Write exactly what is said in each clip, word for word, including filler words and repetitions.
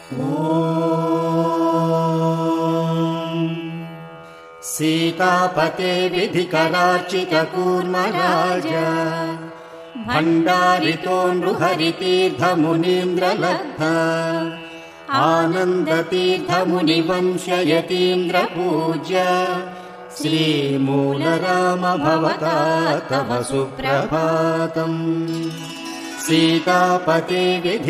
सीतापते विधिकरार्चितकूर्मराजा भण्डारितो नृहरितीर्थमुनीन्द्रलब्धा आनन्दतीर्थमुनिवंशयतीन्द्रपूज्य श्रीमूलराम भवता तव सुप्रभातम्। सीतापते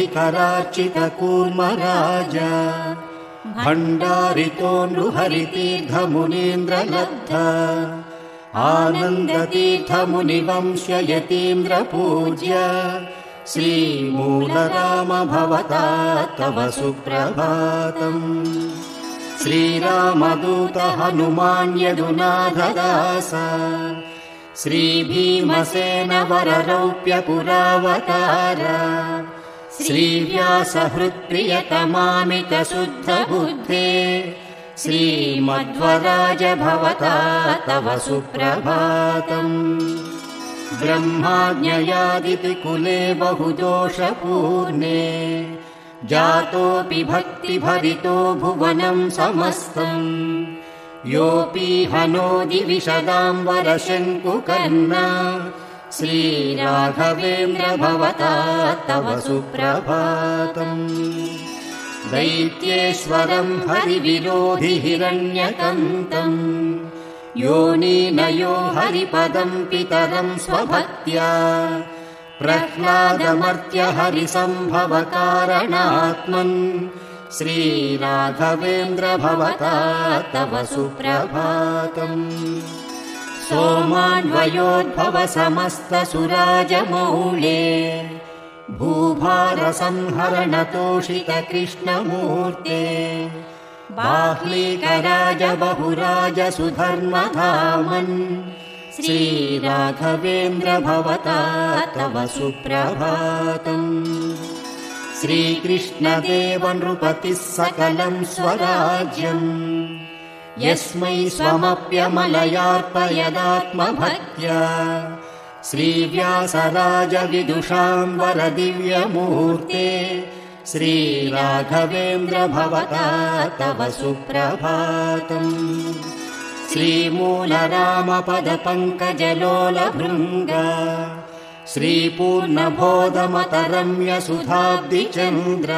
विधिकरार्चितकूर्मराजा भण्डारितो नृहरितीर्थमुनीन्द्रलब्धा आनन्दतीर्थमुनिवंशयतीन्द्रपूज्य श्रीमूलराम भवता तव सुप्रभातम्। श्रीरामदूत हनुमान् यदुनाथदास श्रीभीमसेन वररौप्यपुरावतार श्रीव्यासहृत्प्रियतमामितशुद्धबुद्धे श्रीमध्वराज भवता तव सुप्रभातम्। ब्रह्माज्ञयादितिकुले बहुदोषपूर्णे जातोऽपि भक्तिभरितो भुवनं समस्तम् योऽपि हनोति विशदाम्बरशङ्कुकर्णा श्रीराघवेन्द्र भवता तव सुप्रभातम्। दैत्येश्वरं हरिविरोधि हिरण्यकन्तम् योनिनयो हरिपदं पितरं स्वभक्त्या प्रह्लादमर्त्य हरिसम्भवकारणात्मन् श्रीराघवेन्द्र भवता तव सुप्रभातम्। सोमान्वयोद्भव समस्तसुराजमौळे भूभारसंहरणतोषित कृष्णमूर्ते बाह्लीकराज बहुराज सुधर्मधामन् श्रीराघवेन्द्र भवता तव सुप्रभातम्। श्रीकृष्णदेव नृपतिः सकलं स्वराज्यम् यस्मै स्वमप्यमलयार्पयदात्मभक्त्या श्रीव्यासराज विदुषां वरदिव्यमूर्ते श्रीराघवेन्द्र भवता तव सुप्रभातम्। श्रीमूलरामपदपङ्कजलोलभृङ्ग श्रीपूर्णबोधमतरम्यसुधाब्धिचन्द्र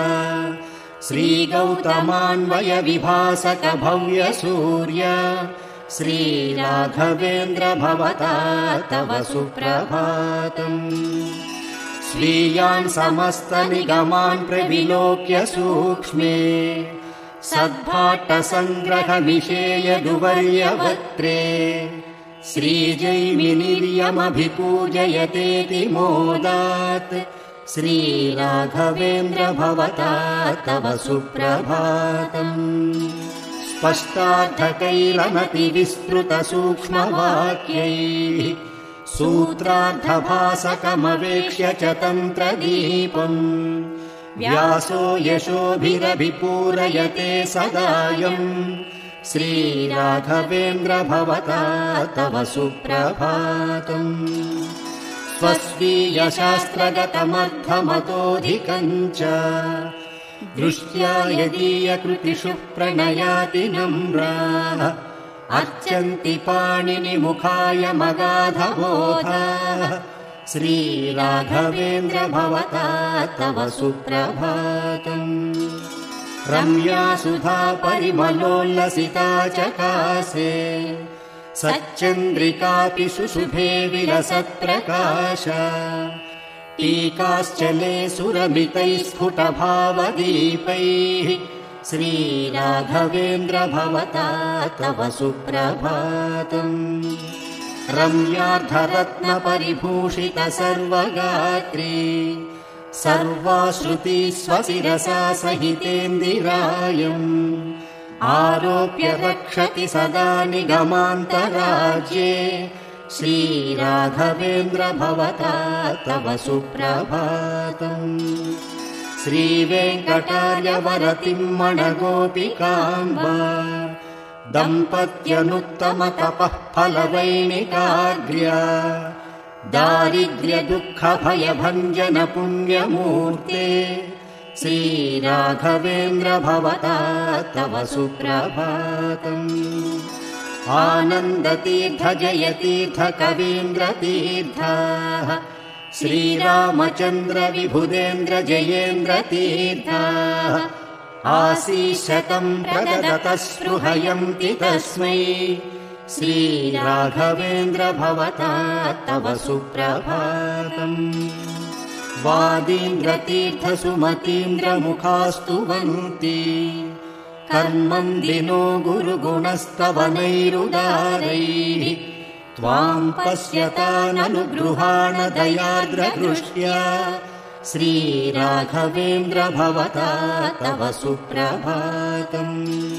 श्रीगौतमान्वयविभासक भव्यसूर्य श्रीराघवेन्द्र भवता तव सुप्रभातम्। स्वीयान् समस्तनिगमान् प्रविलोक्य सूक्ष्मे सद्भाट्टसङ्ग्रहविषेयदुवर्यवक्त्रे श्रीजैमिनिर्यमभिपूजयतेति मोदात् श्रीराघवेन्द्र भवता तव सुप्रभातम्। स्पष्टार्थकैरनतिविस्तृतसूक्ष्मवाक्यैः सूत्रार्थभासकमवेक्ष्य च तन्त्रदीपम् व्यासो यशोभिरभिपूरयते सदायम् श्रीराघवेन्द्र भवता तव सुप्रभातम्। स्वस्वीयशास्त्रगतमर्थमतोऽधिकम् च दृष्ट्या यदीयकृतिषु प्रणयाति नम्राः अर्चन्ति पाणिनिमुखाय मगाधबोधाः श्रीराघवेन्द्र भवता तव सुप्रभातम्। रम्या सुधा परिमलोल्लसिता चकासे सच्चन्द्रिकापि शुशुभे विलसत्प्रकाश टीकाश्चले सुरमितैः स्फुटभावदीपैः श्रीराघवेन्द्र भवता तव सुप्रभातम्। रम्यार्धरत्नपरिभूषित सर्वगात्री सर्वाश्रुती स्वशिरसा सहितेन्दिरायम् आरोप्य रक्षति सदा निगमान्तराज्ये श्रीराघवेन्द्र भवता तव सुप्रभातम्। श्रीवेङ्कटार्यवरतिम्मणगोपिकाम्बा दम्पत्यनुत्तमतपः फलवैणिकाग्र्या दारिद्र्यदुःखभयभञ्जन पुण्यमूर्ते श्रीराघवेन्द्र भवता तव सुप्रभातम् आनन्दतीर्थ जयतीर्थ कवीन्द्रतीर्थाः श्रीरामचन्द्र विभुदेन्द्र जयेन्द्र तीर्थाः आशीशतं प्रददतः स्पृहयन्ति तस्मै श्रीराघवेन्द्र भवता तव सुप्रभातम् वादीन्द्रतीर्थसुमतीन्द्रमुखास्तुवन्ति कर्मन्दिनो गुरुगुणस्तवनैरुदारैः त्वां पश्यताननुगृहाण दयार्द्रदृष्ट्या श्रीराघवेन्द्र भवता तव सुप्रभातम्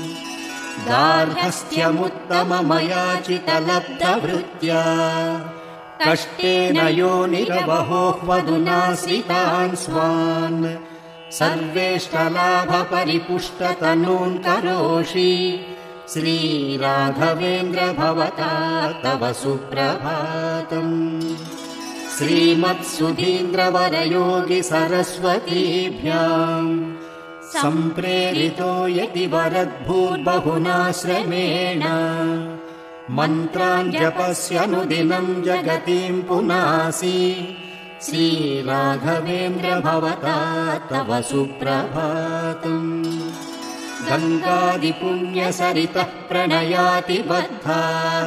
गार्हस्थ्यमुत्तममयाचितलब्धवृत्त्या कष्टेन योनिरवहोह्वदुनाश्रितान् स्वान् सर्वेष्टलाभपरिपुष्टतनून् करोषि श्रीराघवेन्द्र भवता तव सुप्रभातम् श्रीमत्सुधीन्द्रवरयोगि सरस्वतीभ्याम् सम्प्रेरितो यतिवरद्भूर्बहुनाश्रमेण मन्त्रान् जपस्यनुदिनं जगतीं पुनासि श्रीराघवेन्द्र भवता तव सुप्रभातम् गङ्गादिपुण्यसरितः प्रणयाति बद्धाः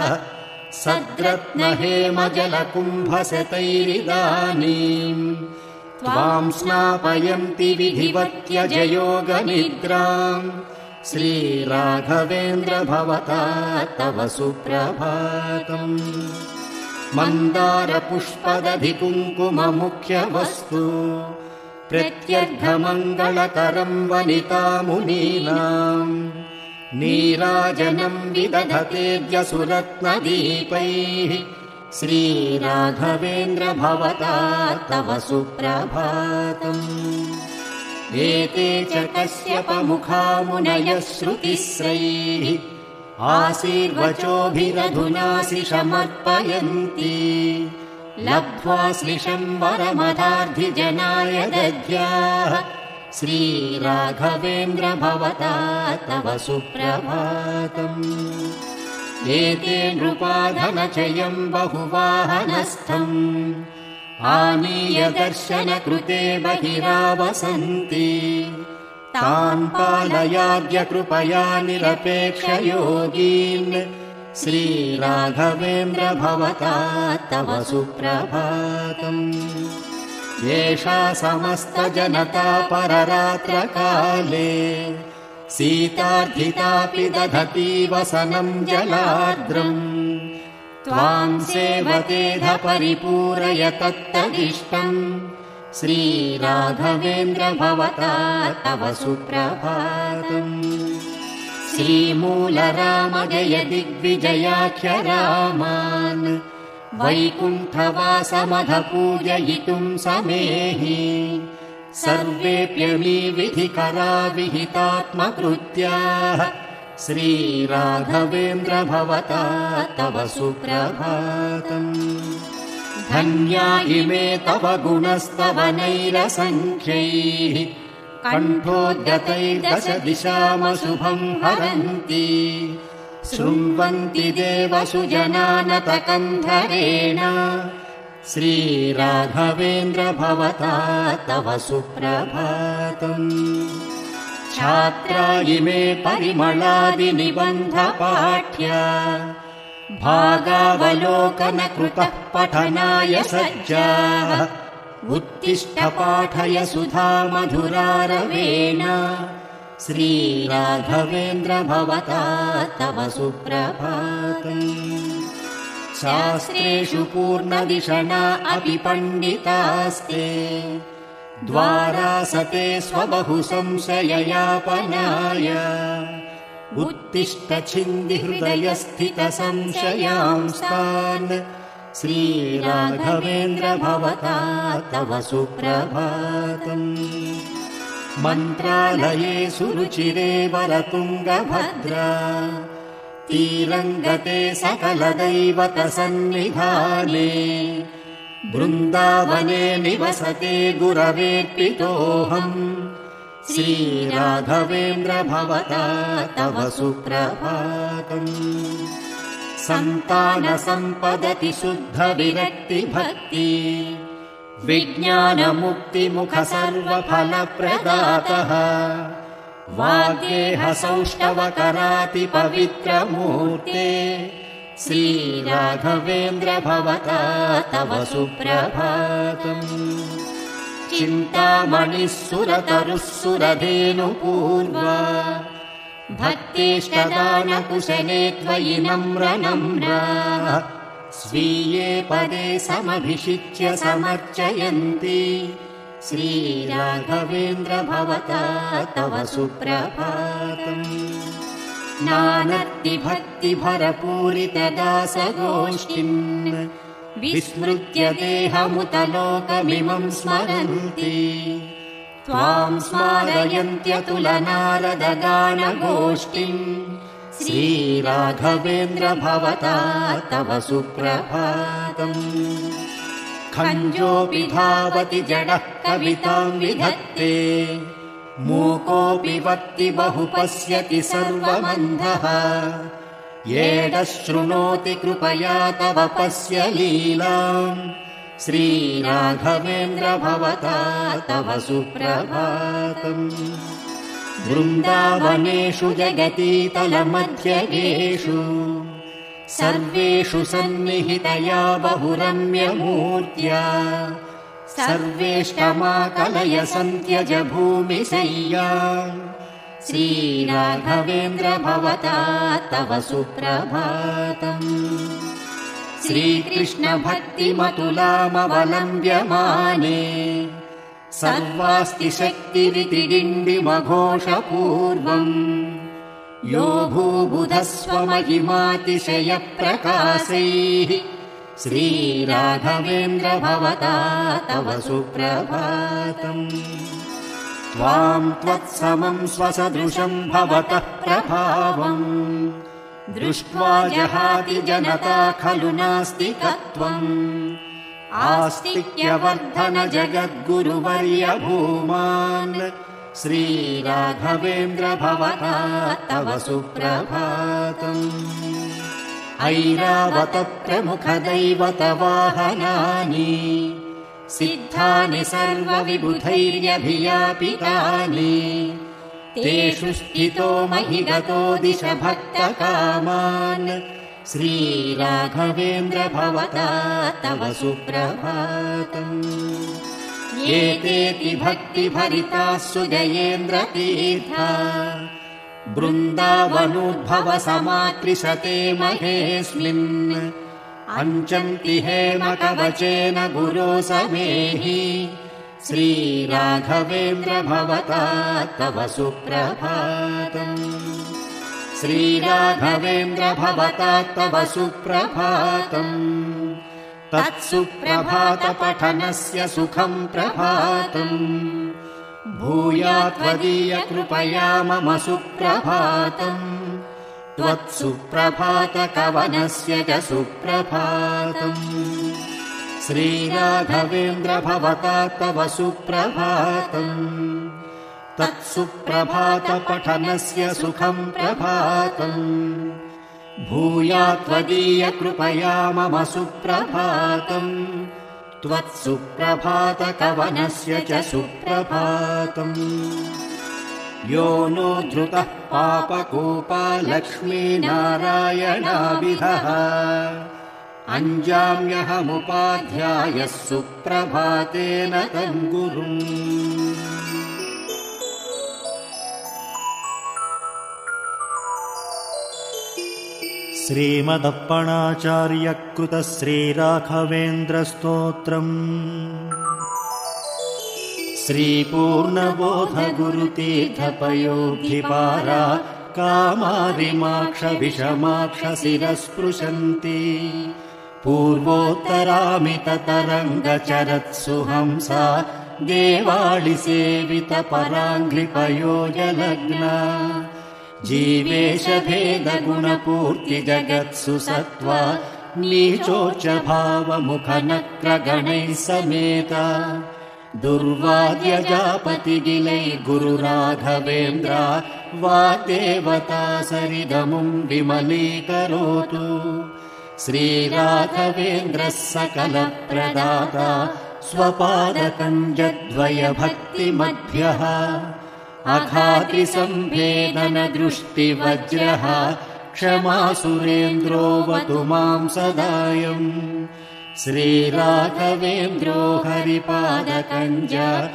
सद्रत्नहेमजलकुम्भशतैरिदानीम् त्वां स्नापयन्ति विधिवत्यजयोगनिद्राम् श्रीराघवेन्द्र भवता तव सुप्रभातम् मन्दारपुष्पदधिकुङ्कुममुख्यवस्तु प्रत्यर्घमङ्गलकरं वनितामुनीनाम् नीराजनं विदधतेऽद्यसुरत्नदीपैः श्रीराघवेन्द्र भवता तव सुप्रभातम् एते च कश्यपमुखा मुनयः श्रुतिस्रैः आशीर्वचोभिरधुनासिषमर्पयन्ति लब्ध्वा श्लिषं वरमधार्धिजनाय दद्याः श्रीराघवेन्द्र भवता तव सुप्रभातम् एते नृपाधनचयं बहुवाहनस्थम् आनीय दर्शनकृते बहिरावसन्ति तान् पालयाद्य कृपया निरपेक्षयोगीन् श्रीराघवेन्द्र भवता तव सुप्रभातम् येषा समस्तजनता पररात्रकाले सीतार्थितापि दधती वसनं जलार्द्रम् त्वां सेवतेध परिपूरय तत्तदिष्टम् श्रीराघवेन्द्र भवता तव सुप्रभातम् श्रीमूलराम जय दिग्विजयाख्य रामान् वैकुण्ठवासमधपूजयितुं समेहि सर्वेऽप्यमी विधिकरा विहितात्मकृत्याः श्रीराघवेन्द्र भवता तव सुप्रभातम् धन्या इमे तव गुणस्तवनैरसङ्ख्यैः कण्ठोद्गतैर्दश दिशामशुभं हरन्ति शृण्वन्ति देवसुजनानतकन्धरेण श्रीराघवेन्द्र भवता तव सुप्रभातम् छात्रा इमे परिमलादिनिबन्धपाठ्या भागावलोकनकृतः पठनाय सज्जाः उत्तिष्ठ पाठय सुधा मधुरारवेण श्रीराघवेन्द्र भवता तव सुप्रभातम् शास्त्रेषु पूर्णदिशना अपि पण्डितास्ते द्वारासते स्वबहु संशययापनाय उत्तिष्ठ छिन्दि हृदयस्थित संशयांस्तान् श्रीराघवेन्द्र भवता तव सुप्रभातम् मन्त्रालये सुरुचिरे वरतुङ्गभद्रा तीरङ्गते सकलदैवतसन्निधाने बृन्दावने निवसते गुरवेऽर्पितोऽहम् श्रीराघवेन्द्र भवता तव सुप्रभातम्। सन्तान सम्पदति शुद्ध विरक्ति भक्ति विज्ञानमुक्ति मुख सर्वफलप्रदातः वाग्देह सौष्ठवकराति पवित्रमूर्ते श्रीराघवेन्द्र भवता तव सुप्रभातम्। चिन्तामणिः सुरतरुः सुरधेनुपूर्वा भक्तेष्टदानकुशले त्वयि नम्र नम्रा स्वीये पदे समभिषिच्य समर्चयन्ति श्रीराघवेन्द्र भवता तव सुप्रभातम्। नानत्ति भक्तिभरपूरितदासगोष्ठिम् विस्मृत्य देहमुतलोकमिमं स्मरन्ति त्वां स्मारयन्त्यतुलनारदगानगोष्ठिम् श्रीराघवेन्द्र भवता तव सुप्रभातम्। खञ्जोऽपि धावति जडः कवितां विधत्ते मूकोऽपि वक्ति बहु पश्यति सर्वमन्धः येडः शृणोति कृपया तव पश्य लीलाम् श्रीराघवेन्द्र भवता तव सुप्रभातम्। वृन्दावनेषु जगतीतलमध्यगेषु सर्वेषु सन्निहितया बहुरम्यमूर्त्या सर्वेष्टमाकलय सन्त्यज भूमिशय्या श्रीराघवेन्द्र भवता तव सुप्रभातम्। श्रीकृष्ण भक्तिमतुलामवलम्ब्यमाने सर्वास्ति शक्तिरिति डिण्डिमघोषपूर्वम् यो भूबुधः स्वमहिमातिशयप्रकाशैः श्रीराघवेन्द्र भवता तव सुप्रभातम्। त्वां त्वत्समं स्वसदृशं भवतः प्रभावम् दृष्ट्वा जहाति जनता खलु नास्तिकत्वम् आस्तिक्यवर्धन जगद्गुरुवर्य भूमान् श्रीराघवेन्द्र भवता तव सुप्रभातम्। ऐरावत प्रमुखदैवत वाहनानि सिद्धानि सर्वविबुधैर्यभियापितानि तेषु स्थितो महिगतो दिश भक्तकामान् श्रीराघवेन्द्र भवता तव सुप्रभातम्। एतेति भक्तिभरिताः सुजयेन्द्र तीर्था बृन्दावनोद्भव समाकृशते महेऽस्मिन् अञ्चन्ति हेमकवचेन गुरो समेहि श्रीराघवेन्द्र भवता तव सुप्रभातम्। श्रीराघवेन्द्र भवता तव सुप्रभातम्। तत्सुप्रभातपठनस्य सुखं प्रभातम् भूयात् त्वदीय कृपया मम सुप्रभातम्। त्वत्सुप्रभातकवनस्य च सुप्रभातम्। श्रीराघवेन्द्र भवता तव सुप्रभातम्। तत्सुप्रभातपठनस्य सुखं प्रभातम् भूयात् त्वदीय कृपया मम सुप्रभातम्। त्वत्सुप्रभातकवनस्य च सुप्रभातम्। यो नो धृतः पापकूपा लक्ष्मीनारायणाभिधः अञ्जाम्यहमुपाध्यायः सुप्रभातेन तं गुरुम्। श्रीमदप्पणाचार्यकृत श्रीराघवेन्द्रस्तोत्रम् श्रीपूर्णबोधगुरुतीर्थपयोधिपारा कामारिमाक्षविषमाक्षशिरस्पृशन्ति पूर्वोत्तरामिततरङ्गचरत्सु हंसा देवाळिसेवितपराङ्घ्रिपयोजलग्ना जीवेशभेदगुणपूर्ति जगत्सु सत्त्वा नीचोच्च भावमुखनक्रगणैः समेता दुर्वाद्यजापतिगिलैर्गुरुराघवेन्द्र वाग्देवता सरिदमुं विमलीकरोतु। श्रीराघवेन्द्रः सकलप्रदाता स्वपादकञ्जद्वयभक्तिमध्यः अघातिसम्भेदनदृष्टिवज्रः क्षमा सुरेन्द्रोऽवतु मां सदायम्। श्रीराघवेन्द्रो हरिपादकञ्ज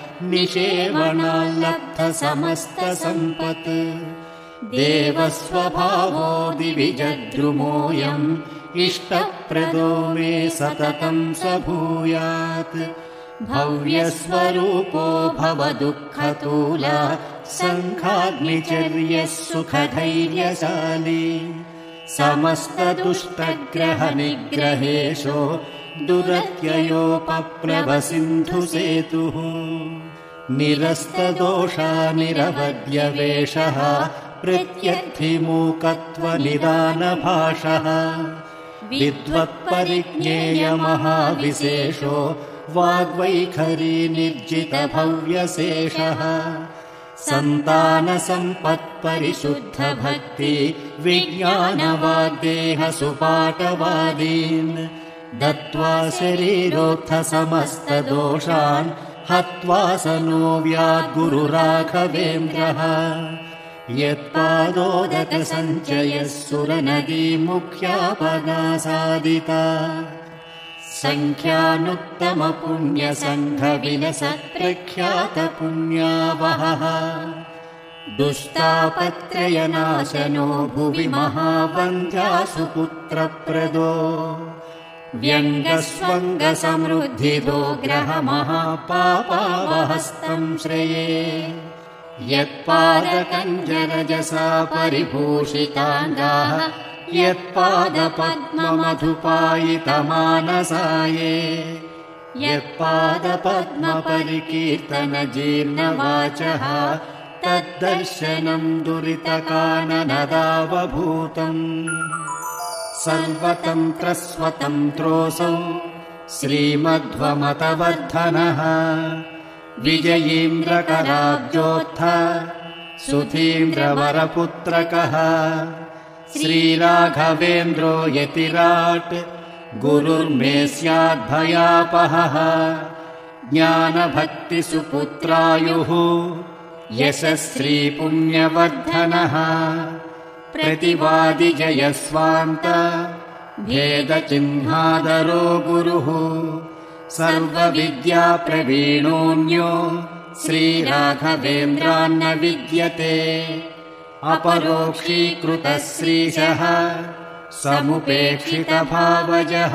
निषेवणाल्लब्धसमस्तसम्पत् देवस्वभावो दिविजद्रुमोऽयम् इष्टप्रदो मे सततं स भूयात्। भव्यस्वरूपो भवदुःखतूला सङ्घाग्निचर्यः सुखधैर्यशाली समस्तदुष्टग्रहनिग्रहेशो दुरत्ययोपप्लवसिन्धुसेतुः। निरस्तदोषानिरवद्यवेषः प्रत्यर्थिमूकत्वनिदानभाषः विद्वत्परिज्ञेयमहाविशेषो वाग्वैखरी निर्जितभव्यशेषः। सन्तानसम्पत्परिशुद्धभक्ति विज्ञानवाग्देहसुपाटवादीन् दत्त्वा शरीरोत्थसमस्तदोषान् हत्वा स नो व्याद्गुरुराघवेन्द्रः। यत्पादोदकसञ्चयः सुरनदीमुख्यापगासादिता सङ्ख्यानुत्तमपुण्यसङ्घविलसत्प्रख्यातपुण्यावहः। दुष्टापत्रयनाशनो भुवि महावन्ध्यासुपुत्रप्रदो व्यङ्गस्वङ्गसमृद्धिदो ग्रहमहापापावहस्तं श्रये। यत्पादकञ्जरजसा परिभूषिताङ्गाः यत्पादपद्ममधुपायितमानसाये यत्पादपद्मपरिकीर्तनजीर्णवाचः तद्दर्शनं दुरितकाननदावभूतम्। सर्वतन्त्रस्वतन्त्रोऽसौ श्रीमध्वमतवर्धनः विजयीन्द्रकराब्जोत्थ सुधीन्द्रवरपुत्रकः। श्रीराघवेन्द्रो यतिराट् गुरुर्मे स्याद्भयापहः। ज्ञानभक्तिसुपुत्रायुः यशस्श्रीपुण्यवर्धनः। प्रतिवादिजयस्वान्त भेदचिह्नादरो गुरुः। सर्वविद्याप्रवीणोऽन्यो श्रीराघवेन्द्रान्न विद्यते। अपरोक्षीकृतः श्रीशः समुपेक्षितभावजः।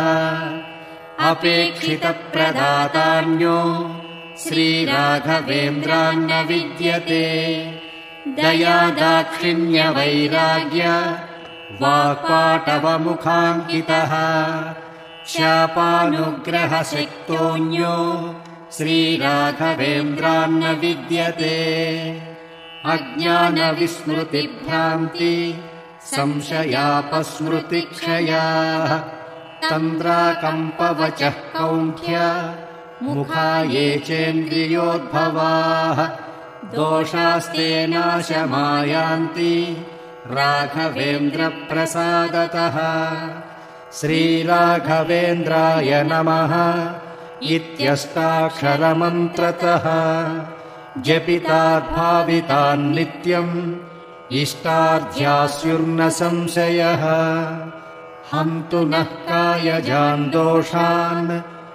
अपेक्षितप्रदातान्यो श्रीराघवेन्द्रान्न विद्यते। दया दाक्षिण्यवैराग्य वाक्पाटवमुखाङ्कितः। शापानुग्रहशक्तोऽन्यो श्रीराघवेन्द्रान्न विद्यते। अज्ञानविस्मृतिभ्रान्ति संशयापस्मृतिक्षयाः तन्द्राकम्पवचः कौन्ठ्य मुखा ये चेन्द्रियोद्भवाः। दोषास्ते नाशमायान्ति राघवेन्द्रप्रसादतः। श्रीराघवेन्द्राय नमः इत्यष्टाक्षरमन्त्रतः जपिताद्भावितान्नित्यम् इष्टार्थ्यास्युर्न संशयः। हन्तु नः कायजान् दोषान्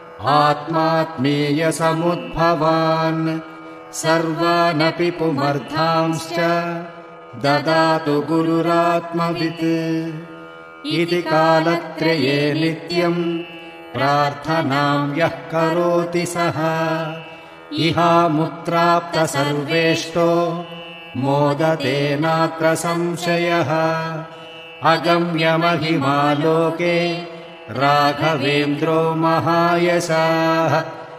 आत्मात्मीयसमुद्भवान् सर्वानपि पुमर्थांश्च ददातु गुरुरात्मवित्। इति कालत्रये नित्यम् प्रार्थनां यः करोति सः इहामुत्राप्तसर्वेष्टो मोदते नात्र संशयः। अगम्यमहिमा लोके राघवेन्द्रो महायशाः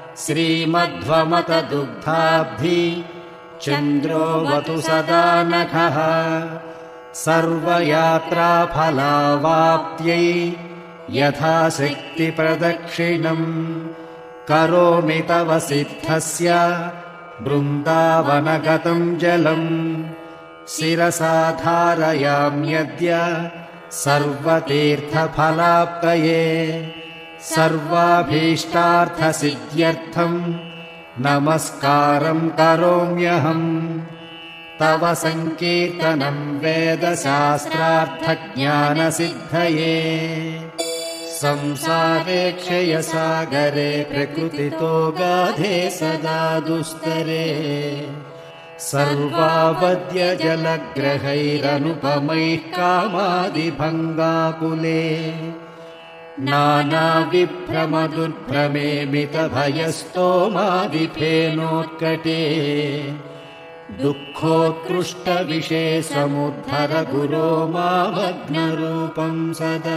श्रीमध्वमतदुग्धाब्धि चन्द्रोऽवतु सदा नखः। सर्वयात्राफलावाप्त्यै यथाशक्तिप्रदक्षिणम् करोमि तव सिद्धस्य बृन्दावनगतं जलम् शिरसा धारयाम्यद्य सर्वतीर्थफलाप्तये सर्वाभीष्टार्थसिद्ध्यर्थम् नमस्कारम् करोम्यहम् तव सङ्कीर्तनम् वेदशास्त्रार्थज्ञानसिद्धये संसारे क्षयसागरे प्रकृतितो गाधे सदा दुस्तरे सर्वावद्य जलग्रहैरनुपमैः कामादिभङ्गाकुले नानाविभ्रमदुर्भ्रमे मितभयस्तोमादिफेनोत्कटे दुःखोत्कृष्टविषे समुद्धर गुरो मामग्नरूपम् सदा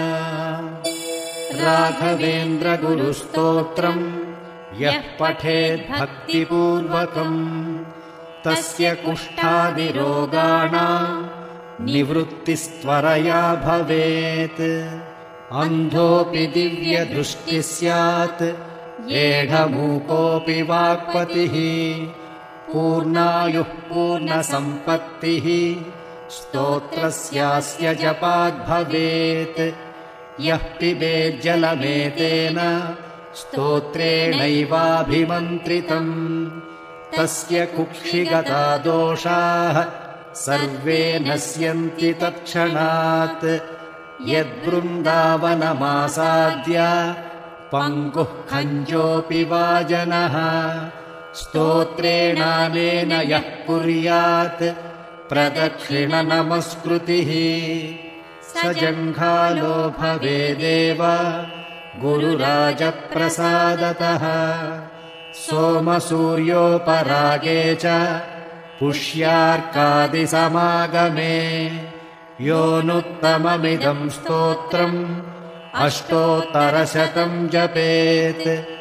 राघवेन्द्र गुरुस्तोत्रम् यः पठेत् भक्तिपूर्वकम् तस्य कुष्ठादिरोगाणाम् निवृत्तिस्त्वरया भवेत् अन्धोऽपि दिव्यदृष्टिः स्यात् एढमूकोऽपि वाक्पतिः पूर्णायुः पूर्णसम्पत्तिः स्तोत्रस्यास्य जपाद्भवेत् यः पिबेज्जलमेतेन स्तोत्रेणैवाभिमन्त्रितम् तस्य कुक्षिगता दोषाः सर्वे नश्यन्ति तत्क्षणात् यद्वृन्दावनमासाद्य पङ्गुः खञ्जोऽपि वा जनः स्तोत्रेणानेन यः कुर्यात् प्रदक्षिणनमस्कृतिः स जङ्घालो भवेदेव गुरुराजप्रसादतः सोमसूर्योपरागे च पुष्यार्कादिसमागमे योऽनुत्तममिदम् स्तोत्रम् अष्टोत्तरशतम् जपेत्